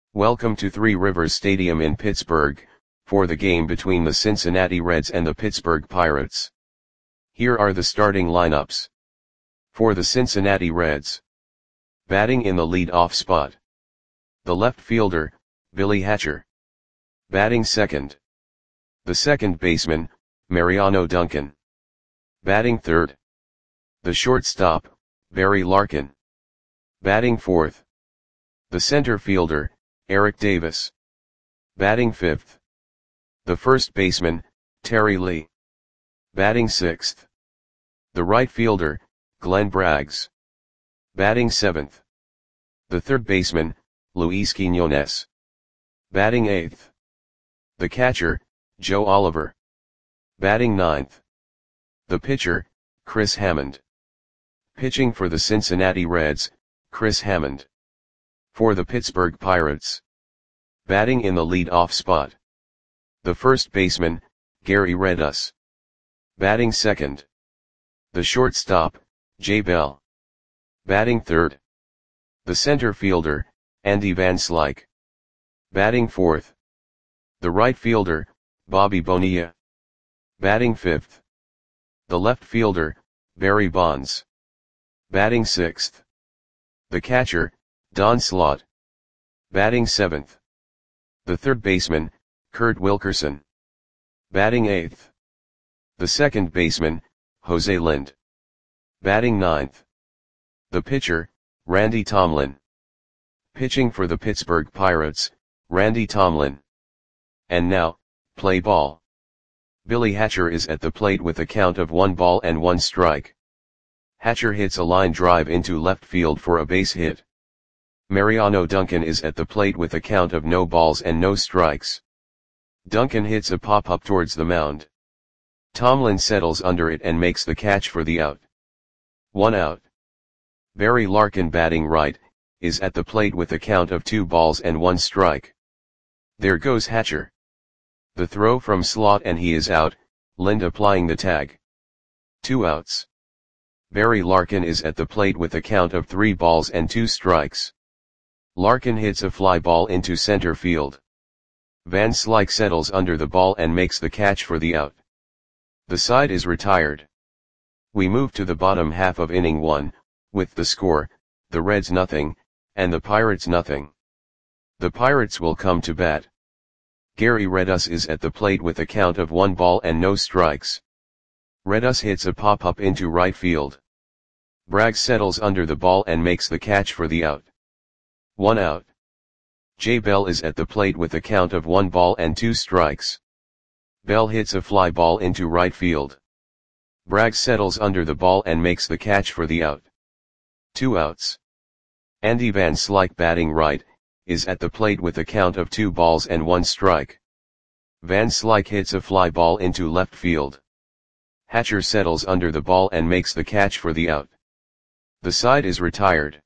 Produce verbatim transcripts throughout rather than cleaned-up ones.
Welcome to Three Rivers Stadium in Pittsburgh, for the game between the Cincinnati Reds and the Pittsburgh Pirates. Here are the starting lineups. For the Cincinnati Reds. Batting in the lead-off spot. The left fielder, Billy Hatcher. Batting second. The second baseman, Mariano Duncan. Batting third. The shortstop, Barry Larkin. Batting fourth. The center fielder, Eric Davis. Batting fifth. The first baseman, Terry Lee. Batting sixth. The right fielder, Glenn Braggs. Batting seventh. The third baseman, Luis Quiñones. Batting eighth. The catcher, Joe Oliver. Batting ninth. The pitcher, Chris Hammond. Pitching for the Cincinnati Reds, Chris Hammond. For the Pittsburgh Pirates. Batting in the lead-off spot. The first baseman, Gary Redus. Batting second. The shortstop, Jay Bell. Batting third. The center fielder, Andy Van Slyke. Batting fourth. The right fielder, Bobby Bonilla. Batting fifth. The left fielder, Barry Bonds. Batting sixth. The catcher, Don Slaught. Batting seventh. The third baseman, Kurt Wilkerson. Batting eighth. The second baseman, Jose Lind. Batting ninth. The pitcher, Randy Tomlin. Pitching for the Pittsburgh Pirates, Randy Tomlin. And now, play ball. Billy Hatcher is at the plate with a count of one ball and one strike. Hatcher hits a line drive into left field for a base hit. Mariano Duncan is at the plate with a count of no balls and no strikes. Duncan hits a pop-up towards the mound. Tomlin settles under it and makes the catch for the out. One out. Barry Larkin, batting right, is at the plate with a count of two balls and one strike. There goes Hatcher. The throw from Slaught and he is out, Lind applying the tag. Two outs. Barry Larkin is at the plate with a count of three balls and two strikes. Larkin hits a fly ball into center field. Van Slyke settles under the ball and makes the catch for the out. The side is retired. We move to the bottom half of inning one, with the score, the Reds nothing, and the Pirates nothing. The Pirates will come to bat. Gary Redus is at the plate with a count of one ball and no strikes. Redus hits a pop-up into right field. Braggs settles under the ball and makes the catch for the out. One out. Jay Bell is at the plate with a count of one ball and two strikes. Bell hits a fly ball into right field. Braggs settles under the ball and makes the catch for the out. Two outs. Andy Van Slyke, batting right, is at the plate with a count of two balls and one strike. Van Slyke hits a fly ball into left field. Hatcher settles under the ball and makes the catch for the out. The side is retired.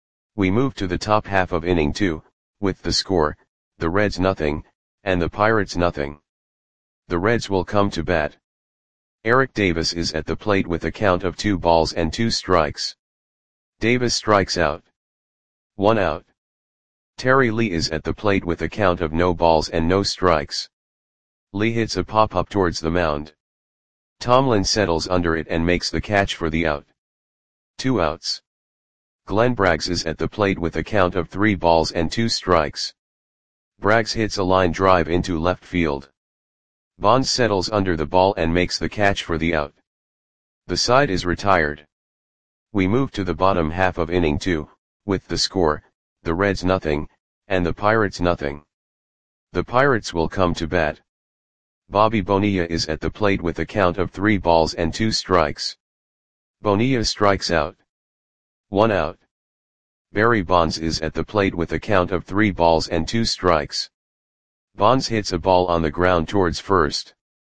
We move to the top half of inning two, with the score, the Reds nothing, and the Pirates nothing. The Reds will come to bat. Eric Davis is at the plate with a count of two balls and two strikes. Davis strikes out. One out. Terry Lee is at the plate with a count of no balls and no strikes. Lee hits a pop-up towards the mound. Tomlin settles under it and makes the catch for the out. Two outs. Glenn Braggs is at the plate with a count of three balls and two strikes. Braggs hits a line drive into left field. Bonds settles under the ball and makes the catch for the out. The side is retired. We move to the bottom half of inning two, with the score, the Reds nothing, and the Pirates nothing. The Pirates will come to bat. Bobby Bonilla is at the plate with a count of three balls and two strikes. Bonilla strikes out. One out. Barry Bonds is at the plate with a count of three balls and two strikes. Bonds hits a ball on the ground towards first.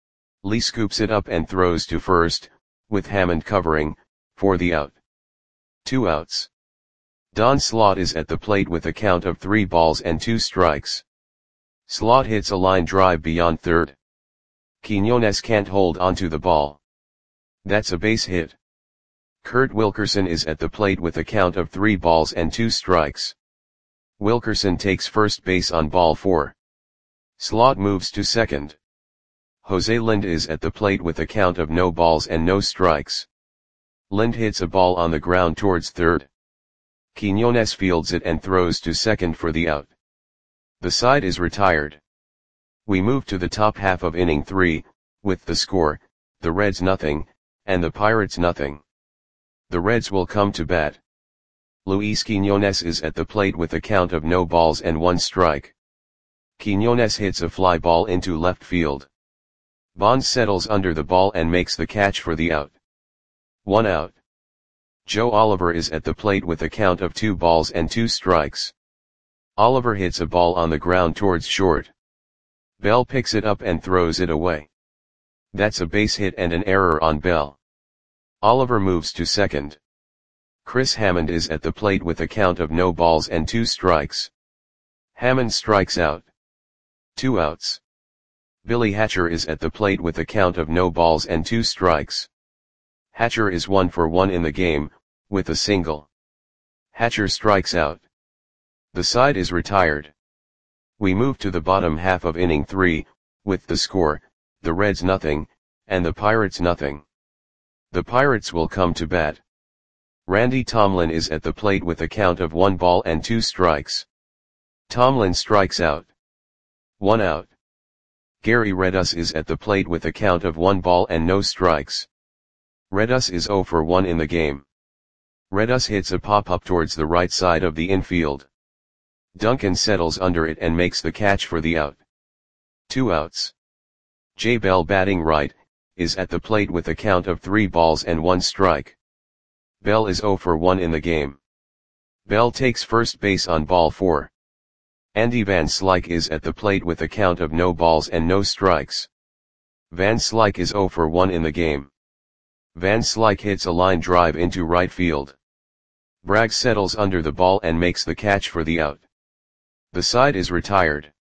Lee scoops it up and throws to first, with Hammond covering, for the out. Two outs. Don Slaught is at the plate with a count of three balls and two strikes. Slaught hits a line drive beyond third. Quiñones can't hold onto the ball. That's a base hit. Kurt Wilkerson is at the plate with a count of three balls and two strikes. Wilkerson takes first base on ball four. Slot moves to second. Jose Lind is at the plate with a count of no balls and no strikes. Lind hits a ball on the ground towards third. Quiñones fields it and throws to second for the out. The side is retired. We move to the top half of inning three, with the score, the Reds nothing, and the Pirates nothing. The Reds will come to bat. Luis Quiñones is at the plate with a count of no balls and one strike. Quiñones hits a fly ball into left field. Bonds settles under the ball and makes the catch for the out. One out. Joe Oliver is at the plate with a count of two balls and two strikes. Oliver hits a ball on the ground towards short. Bell picks it up and throws it away. That's a base hit and an error on Bell. Oliver moves to second. Chris Hammond is at the plate with a count of no balls and two strikes. Hammond strikes out. Two outs. Billy Hatcher is at the plate with a count of no balls and two strikes. Hatcher is one for one in the game, with a single. Hatcher strikes out. The side is retired. We move to the bottom half of inning three, with the score, the Reds nothing, and the Pirates nothing. The Pirates will come to bat. Randy Tomlin is at the plate with a count of one ball and two strikes. Tomlin strikes out. One out. Gary Redus is at the plate with a count of one ball and no strikes. Redus is zero for one in the game. Redus hits a pop-up towards the right side of the infield. Duncan settles under it and makes the catch for the out. Two outs. Jay Bell, batting right, is at the plate with a count of three balls and one strike. Bell is zero for one in the game. Bell takes first base on ball four. Andy Van Slyke is at the plate with a count of no balls and no strikes. Van Slyke is zero for one in the game. Van Slyke hits a line drive into right field. Bragg settles under the ball and makes the catch for the out. The side is retired.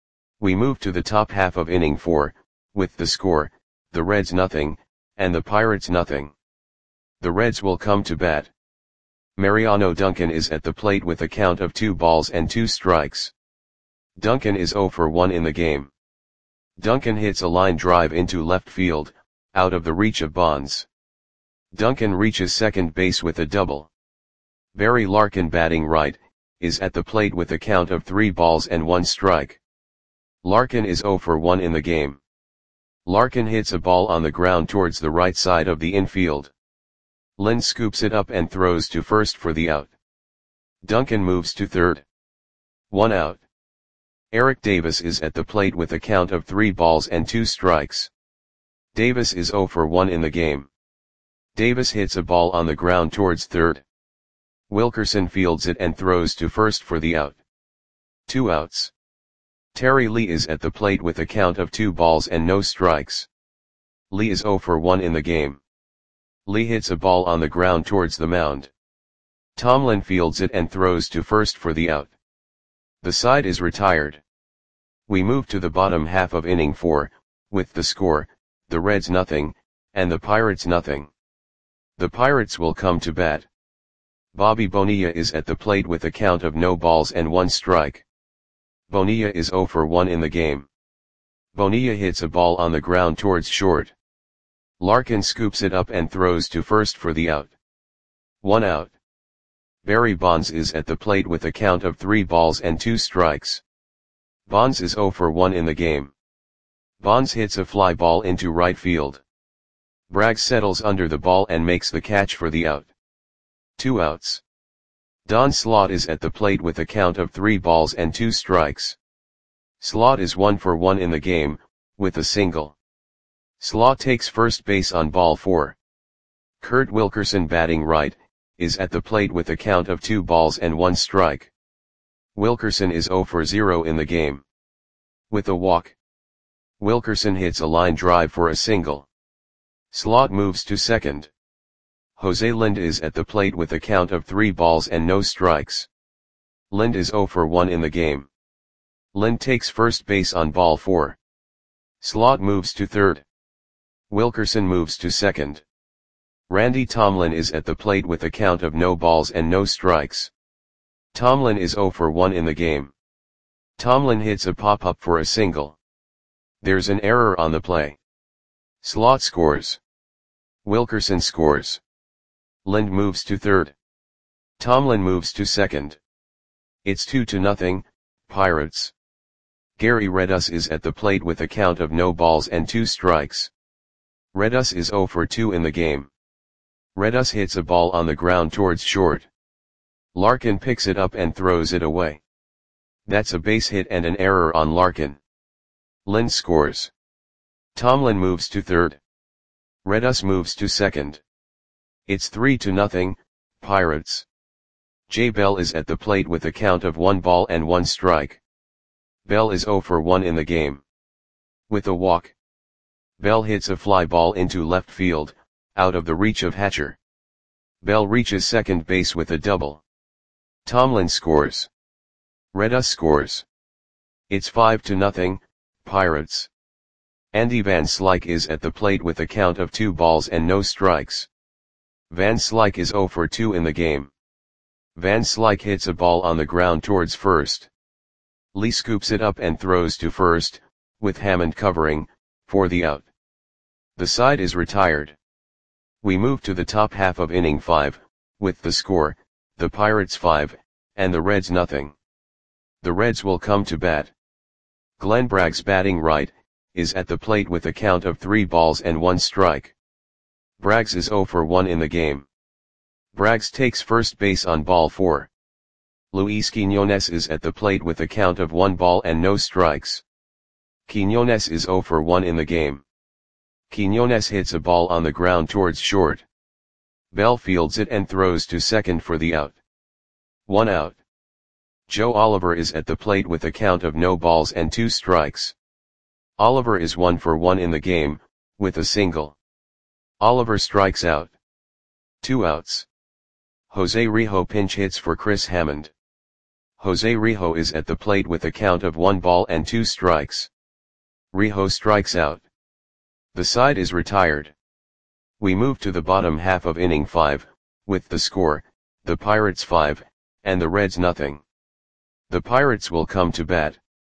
We move to the top half of inning four, with the score, the Reds nothing, and the Pirates nothing. The Reds will come to bat. Mariano Duncan is at the plate with a count of two balls and two strikes. Duncan is zero for one in the game. Duncan hits a line drive into left field, out of the reach of Bonds. Duncan reaches second base with a double. Barry Larkin, batting right, is at the plate with a count of three balls and one strike. Larkin is zero for one in the game. Larkin hits a ball on the ground towards the right side of the infield. Lind scoops it up and throws to first for the out. Duncan moves to third. One out. Eric Davis is at the plate with a count of three balls and two strikes. Davis is zero for one in the game. Davis hits a ball on the ground towards third. Wilkerson fields it and throws to first for the out. Two outs. Terry Lee is at the plate with a count of two balls and no strikes. Lee is zero for one in the game. Lee hits a ball on the ground towards the mound. Tomlin fields it and throws to first for the out. The side is retired. We move to the bottom half of inning four, with the score, the Reds nothing, and the Pirates nothing. The Pirates will come to bat. Bobby Bonilla is at the plate with a count of no balls and one strike. Bonilla is zero for one in the game. Bonilla hits a ball on the ground towards short. Larkin scoops it up and throws to first for the out. One out. Barry Bonds is at the plate with a count of three balls and two strikes. Bonds is zero for one in the game. Bonds hits a fly ball into right field. Bragg settles under the ball and makes the catch for the out. Two outs. Don Slaught is at the plate with a count of three balls and two strikes. Slaught is one for one in the game, with a single. Slaught takes first base on ball four. Kurt Wilkerson, batting right, is at the plate with a count of two balls and one strike. Wilkerson is zero for zero in the game. With a walk. Wilkerson hits a line drive for a single. Slaught moves to second. Jose Lind is at the plate with a count of three balls and no strikes. Lind is zero for one in the game. Lind takes first base on ball four. Slaught moves to third. Wilkerson moves to second. Randy Tomlin is at the plate with a count of no balls and no strikes. Tomlin is zero for one in the game. Tomlin hits a pop-up for a single. There's an error on the play. Slot scores. Wilkerson scores. Lind moves to third. Tomlin moves to second. It's two to nothing, Pirates. Gary Redus is at the plate with a count of no balls and two strikes. Redus is zero for two in the game. Redus hits a ball on the ground towards short. Larkin picks it up and throws it away. That's a base hit and an error on Larkin. Lind scores. Tomlin moves to third. Redus moves to second. It's three to nothing, Pirates. Jay Bell is at the plate with a count of one ball and one strike. Bell is zero for one in the game. With a walk. Bell hits a fly ball into left field, out of the reach of Hatcher. Bell reaches second base with a double. Tomlin scores. Redus scores. It's five to nothing, Pirates. Andy Van Slyke is at the plate with a count of two balls and no strikes. Van Slyke is zero for two in the game. Van Slyke hits a ball on the ground towards first. Lee scoops it up and throws to first, with Hammond covering, for the out. The side is retired. We move to the top half of inning five, with the score, the Pirates five, and the Reds nothing. The Reds will come to bat. Glenn Braggs, batting right, is at the plate with a count of three balls and one strike. Braggs is zero for one in the game. Braggs takes first base on ball four. Luis Quinones is at the plate with a count of one ball and no strikes. Quinones is zero for one in the game. Quinones hits a ball on the ground towards short. Bell fields it and throws to second for the out. One out. Joe Oliver is at the plate with a count of no balls and two strikes. Oliver is one for one in the game, with a single. Oliver strikes out. Two outs. Jose Rijo pinch hits for Chris Hammond. Jose Rijo is at the plate with a count of one ball and two strikes. Rijo strikes out. The side is retired. We move to the bottom half of inning five, with the score, the Pirates five, and the Reds nothing. The Pirates will come to bat.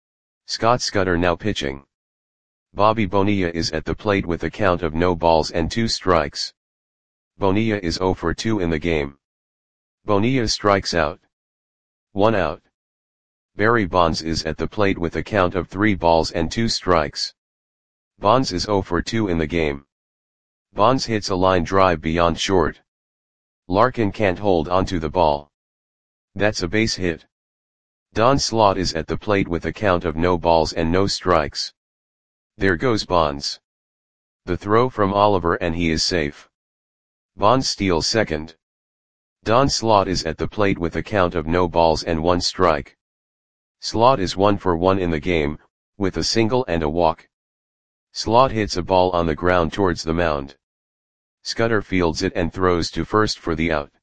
Scott Scudder now pitching. Bobby Bonilla is at the plate with a count of no balls and two strikes. Bonilla is zero for two in the game. Bonilla strikes out. One out. Barry Bonds is at the plate with a count of three balls and two strikes. Bonds is zero for two in the game. Bonds hits a line drive beyond short. Larkin can't hold onto the ball. That's a base hit. Don Slaught is at the plate with a count of no balls and no strikes. There goes Bonds. The throw from Oliver and he is safe. Bonds steals second. Don Slaught is at the plate with a count of no balls and one strike. Slaught is one for one in the game, with a single and a walk. Slaught hits a ball on the ground towards the mound. Scudder fields it and throws to first for the out.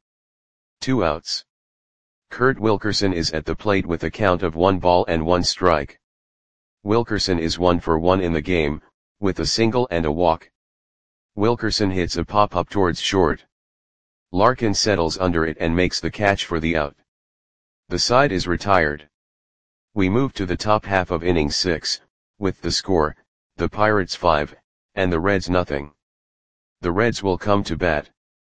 Two outs. Kurt Wilkerson is at the plate with a count of one ball and one strike. Wilkerson is one for one in the game, with a single and a walk. Wilkerson hits a pop-up towards short. Larkin settles under it and makes the catch for the out. The side is retired. We move to the top half of inning six, with the score, the Pirates five, and the Reds nothing. The Reds will come to bat.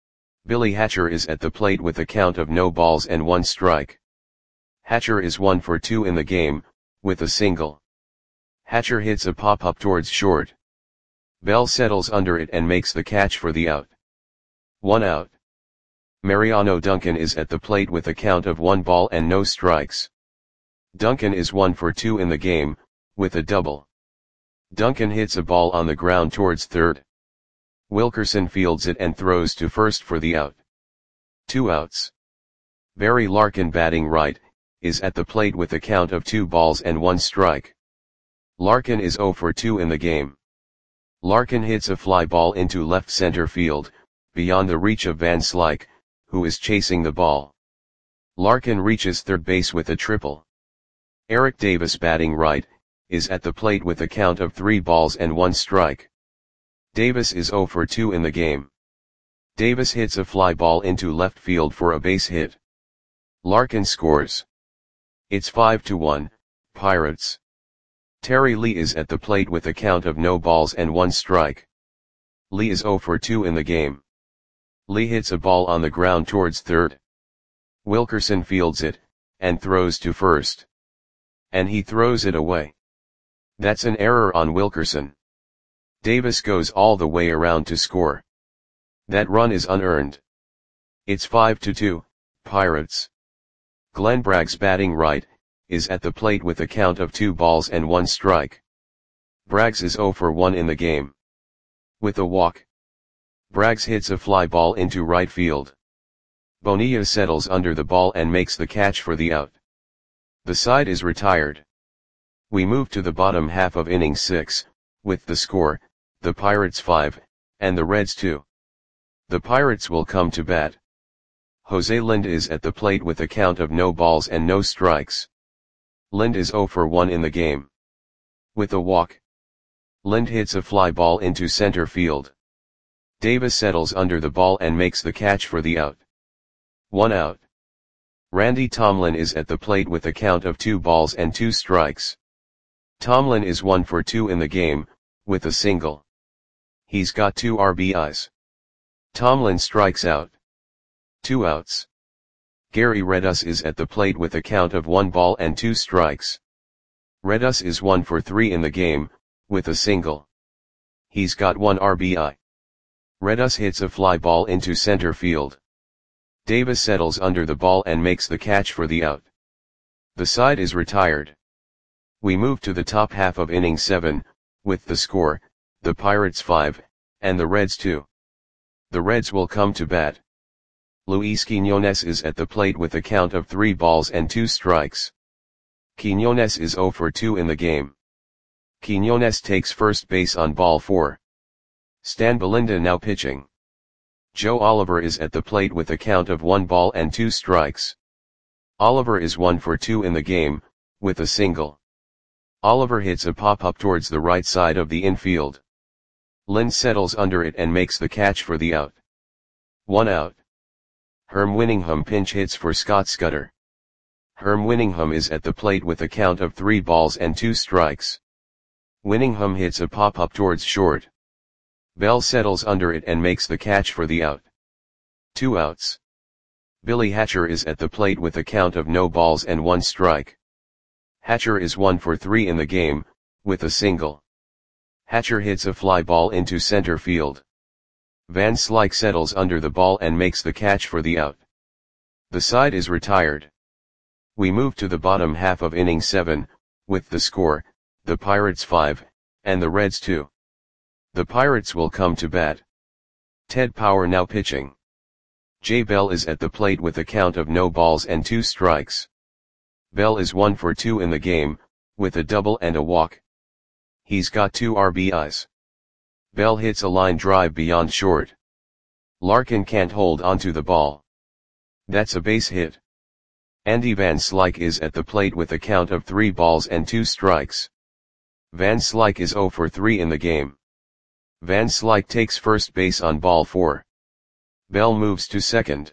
Billy Hatcher is at the plate with a count of no balls and one strike. Hatcher is one for two in the game, with a single. Hatcher hits a pop-up towards short. Bell settles under it and makes the catch for the out. One out. Mariano Duncan is at the plate with a count of one ball and no strikes. Duncan is one for two in the game, with a double. Duncan hits a ball on the ground towards third. Wilkerson fields it and throws to first for the out. Two outs. Barry Larkin, batting right, is at the plate with a count of two balls and one strike. Larkin is zero for two in the game. Larkin hits a fly ball into left center field, beyond the reach of Van Slyke, who is chasing the ball. Larkin reaches third base with a triple. Eric Davis, batting right, is at the plate with a count of three balls and one strike. Davis is zero for two in the game. Davis hits a fly ball into left field for a base hit. Larkin scores. It's five to one, Pirates. Terry Lee is at the plate with a count of no balls and one strike. Lee is oh for two in the game. Lee hits a ball on the ground towards third. Wilkerson fields it, and throws to first. And he throws it away. That's an error on Wilkerson. Davis goes all the way around to score. That run is unearned. It's five to two, Pirates. Glenn Bragg's batting right, is at the plate with a count of two balls and one strike. Braggs is oh for one in the game. With a walk. Braggs hits a fly ball into right field. Bonilla settles under the ball and makes the catch for the out. The side is retired. We move to the bottom half of inning six, with the score, the Pirates five, and the Reds two. The Pirates will come to bat. Jose Lind is at the plate with a count of no balls and no strikes. Lind is oh for one in the game. With a walk. Lind hits a fly ball into center field. Davis settles under the ball and makes the catch for the out. One out. Randy Tomlin is at the plate with a count of two balls and two strikes. Tomlin is one for two in the game, with a single. He's got two R B Is. Tomlin strikes out. Two outs. Gary Redus is at the plate with a count of one ball and two strikes. Redus is one for three in the game, with a single. He's got one R B I. Redus hits a fly ball into center field. Davis settles under the ball and makes the catch for the out. The side is retired. We move to the top half of inning seven, with the score, the Pirates five, and the Reds two. The Reds will come to bat. Luis Quiñones is at the plate with a count of three balls and two strikes. Quiñones is oh for two in the game. Quiñones takes first base on ball four. Stan Belinda now pitching. Joe Oliver is at the plate with a count of one ball and two strikes. Oliver is one for two in the game, with a single. Oliver hits a pop-up towards the right side of the infield. Lind settles under it and makes the catch for the out. One out. Herm Winningham pinch hits for Scott Scudder. Herm Winningham is at the plate with a count of three balls and two strikes. Winningham hits a pop-up towards short. Bell settles under it and makes the catch for the out. Two outs. Billy Hatcher is at the plate with a count of no balls and one strike. Hatcher is one for three in the game, with a single. Hatcher hits a fly ball into center field. Van Slyke settles under the ball and makes the catch for the out. The side is retired. We move to the bottom half of inning seven, with the score, the Pirates five, and the Reds two. The Pirates will come to bat. Ted Power now pitching. Jay Bell is at the plate with a count of no balls and two strikes. Bell is one for two in the game, with a double and a walk. He's got two R B Is. Bell hits a line drive beyond short. Larkin can't hold onto the ball. That's a base hit. Andy Van Slyke is at the plate with a count of three balls and two strikes. Van Slyke is oh for three in the game. Van Slyke takes first base on ball four. Bell moves to second.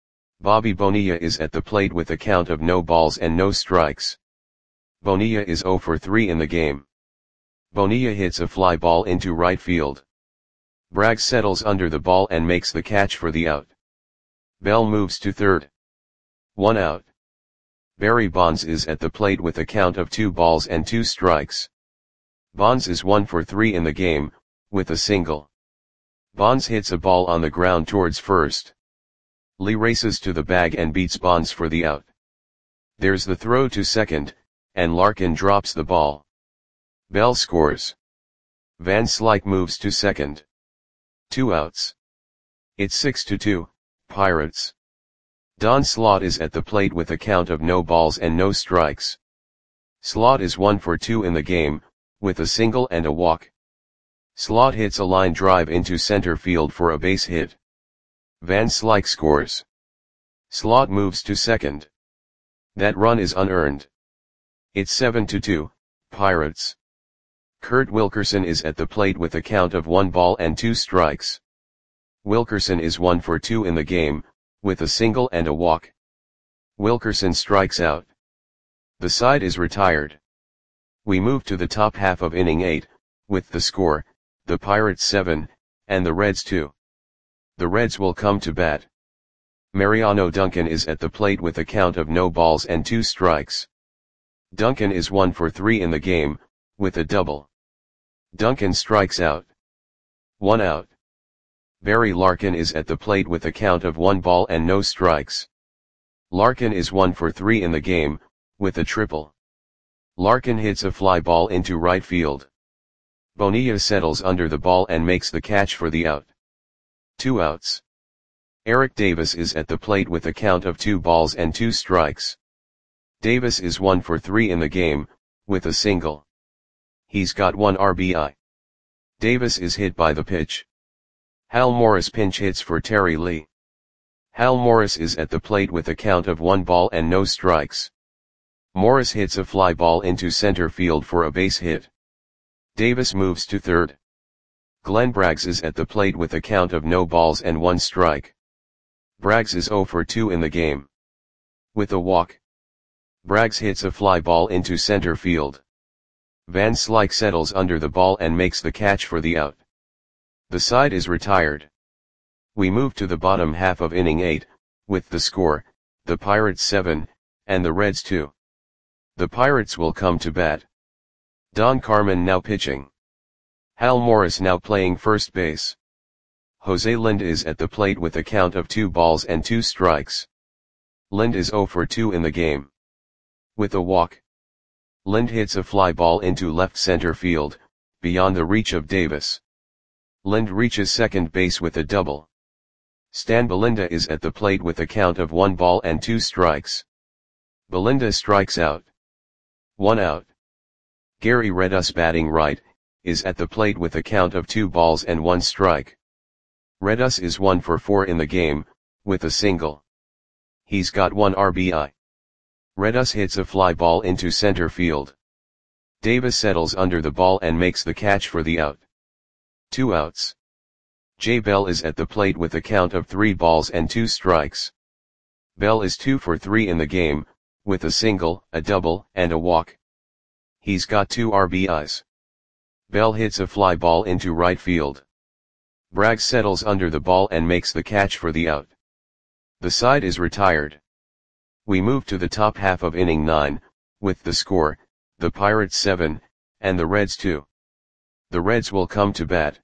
Bobby Bonilla is at the plate with a count of no balls and no strikes. Bonilla is oh for three in the game. Bonilla hits a fly ball into right field. Bragg settles under the ball and makes the catch for the out. Bell moves to third. One out. Barry Bonds is at the plate with a count of two balls and two strikes. Bonds is one for three in the game, with a single. Bonds hits a ball on the ground towards first. Lee races to the bag and beats Bonds for the out. There's the throw to second, and Larkin drops the ball. Bell scores. Van Slyke moves to second. Two outs. It's six to two, Pirates. Don Slaught is at the plate with a count of no balls and no strikes. Slaught is one for two in the game, with a single and a walk. Slaught hits a line drive into center field for a base hit. Van Slyke scores. Slaught moves to second. That run is unearned. It's seven to two, Pirates. Kurt Wilkerson is at the plate with a count of one ball and two strikes. Wilkerson is one for two in the game, with a single and a walk. Wilkerson strikes out. The side is retired. We move to the top half of inning eight, with the score, the Pirates seven, and the Reds two. The Reds will come to bat. Mariano Duncan is at the plate with a count of no balls and two strikes. Duncan is one for three in the game, with a double. Duncan strikes out. One out. Barry Larkin is at the plate with a count of one ball and no strikes. Larkin is one for three in the game, with a triple. Larkin hits a fly ball into right field. Bonilla settles under the ball and makes the catch for the out. Two outs. Eric Davis is at the plate with a count of two balls and two strikes. Davis is one for three in the game, with a single. He's got one R B I. Davis is hit by the pitch. Hal Morris pinch hits for Terry Lee. Hal Morris is at the plate with a count of one ball and no strikes. Morris hits a fly ball into center field for a base hit. Davis moves to third. Glenn Braggs is at the plate with a count of no balls and one strike. Braggs is zero for two in the game. With a walk. Braggs hits a fly ball into center field. Van Slyke settles under the ball and makes the catch for the out. The side is retired. We move to the bottom half of inning eight, with the score, the Pirates seven, and the Reds two. The Pirates will come to bat. Don Carmen now pitching. Hal Morris now playing first base. Jose Lind is at the plate with a count of two balls and two strikes. Lind is zero for two in the game. With a walk. Lind hits a fly ball into left center field, beyond the reach of Davis. Lind reaches second base with a double. Stan Belinda is at the plate with a count of one ball and two strikes. Belinda strikes out. One out. Gary Redus batting right, is at the plate with a count of two balls and one strike. Redus is one for four in the game, with a single. He's got one R B I. Redus hits a fly ball into center field. Davis settles under the ball and makes the catch for the out. Two outs. Jay Bell is at the plate with a count of three balls and two strikes. Bell is two for three in the game, with a single, a double, and a walk. He's got two R B Is. Bell hits a fly ball into right field. Braggs settles under the ball and makes the catch for the out. The side is retired. We move to the top half of inning nine, with the score, the Pirates seven, and the Reds two. The Reds will come to bat.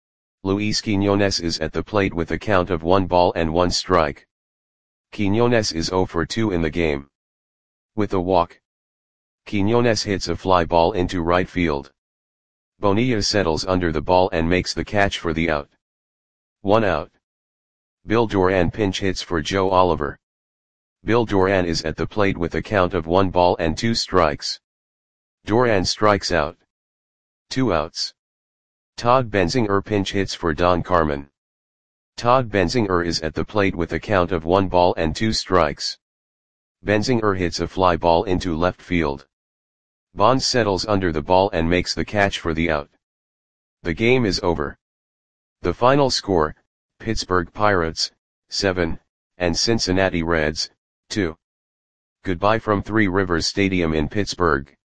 Luis Quiñones is at the plate with a count of one ball and one strike. Quiñones is zero for two in the game. With a walk. Quiñones hits a fly ball into right field. Bonilla settles under the ball and makes the catch for the out. One out. Bill Doran pinch hits for Joe Oliver. Bill Doran is at the plate with a count of one ball and two strikes. Doran strikes out. Two outs. Todd Benzinger pinch hits for Don Carmen. Todd Benzinger is at the plate with a count of one ball and two strikes. Benzinger hits a fly ball into left field. Bonds settles under the ball and makes the catch for the out. The game is over. The final score, Pittsburgh Pirates, seven, and Cincinnati Reds, two. Goodbye from Three Rivers Stadium in Pittsburgh.